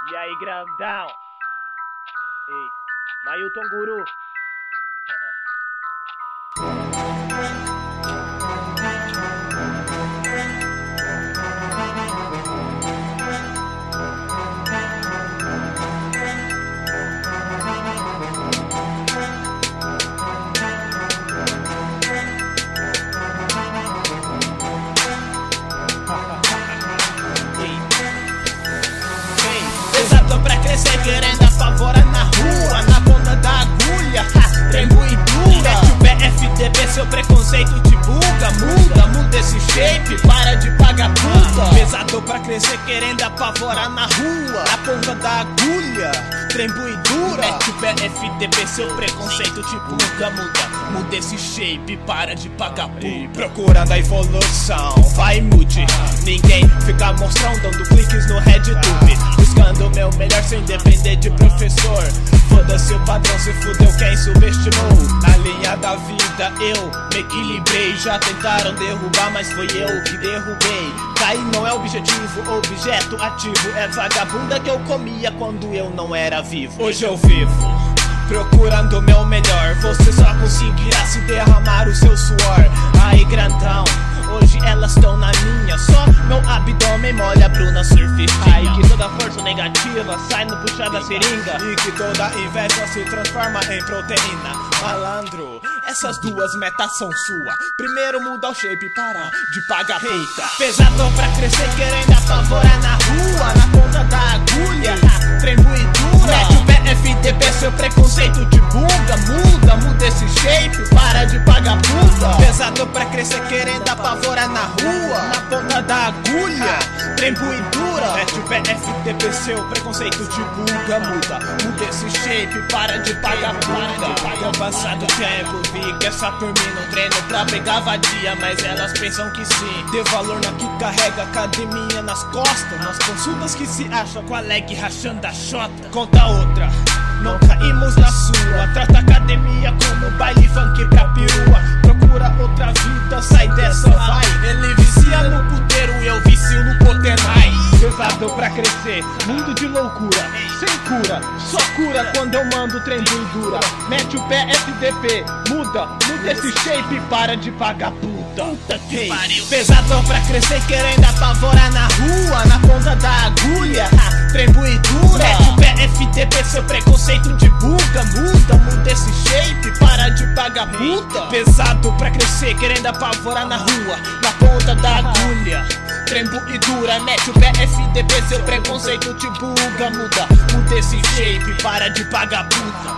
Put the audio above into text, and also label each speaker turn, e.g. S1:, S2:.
S1: E aí, grandão? Ei, Mailton Guru.
S2: Pesado pra crescer, querendo apavorar na rua, na ponta da agulha, trembo e dura. Mete o PFDB, seu preconceito te buga. Muda esse shape, para de pagar puta. Pesado pra crescer, querendo apavorar na rua, na ponta da agulha, trembo e dura. Mete o PFDB, seu preconceito te buga. Muda esse shape, para de pagar puta. Procurando a evolução, vai mude. Ninguém fica mostrando, dando cliques no RedTube, buscando o meu melhor sem depender de professor. Foda-se o padrão, se fudeu quem subestimou. Na linha da vida eu me equilibrei. Já tentaram derrubar, mas foi eu que derrubei. Cair não é objetivo, objeto ativo. É vagabunda que eu comia quando eu não era vivo. Hoje eu vivo procurando o meu melhor. Você só conseguirá se derramar o seu suor. Aí, grandão, hoje elas estão na minha. Só meu abdômen molha Bruna surfistinha.
S1: Aí que toda força negativa sai no puxar da seringa.
S2: E que toda inveja se transforma em proteína. Malandro, essas duas metas são sua. Primeiro muda o shape, para de pagar puta. Pesado pra crescer, querendo apavorar na rua, na ponta da agulha, trembo e dura. Mete o PFDB, seu preconceito te buga. Muda esse shape, para de pagar puta. Pesado pra crescer, querendo apavorar na rua, na ponta da agulha, trembo e dura. Mete o PFDB, seu preconceito te buga. Muda esse shape, para de pagar puta. Com o passar do tempo, vi que essa por mim não treino pra pegar vadia, mas elas pensam que sim. Dê valor na que carrega academia nas costas, nas consultas que se acham com a leg rachando a chota. Conta outra, não caímos na sua. Trata a academia como baile funk pra perua. Procura outra vida, sai dessa, vai. Ele vicia no puteiro, eu vicio no potenai.
S1: Pesado pra crescer, mundo de loucura, sem cura, só cura quando eu mando trembo e dura. Mete o PFDB, muda esse shape, para de pagar puta.
S2: Puta que pariu. Pesado pra crescer, querendo apavorar na rua, na ponta da agulha, trembo e dura. Mete o PFDB, seu preconceito te buga. Muda esse shape, para de pagar puta. Pesado pra crescer, querendo apavorar na rua, na ponta da agulha, trembo e dura. Mete o PFDB, seu preconceito te buga. Muda esse shape, para de pagar puta.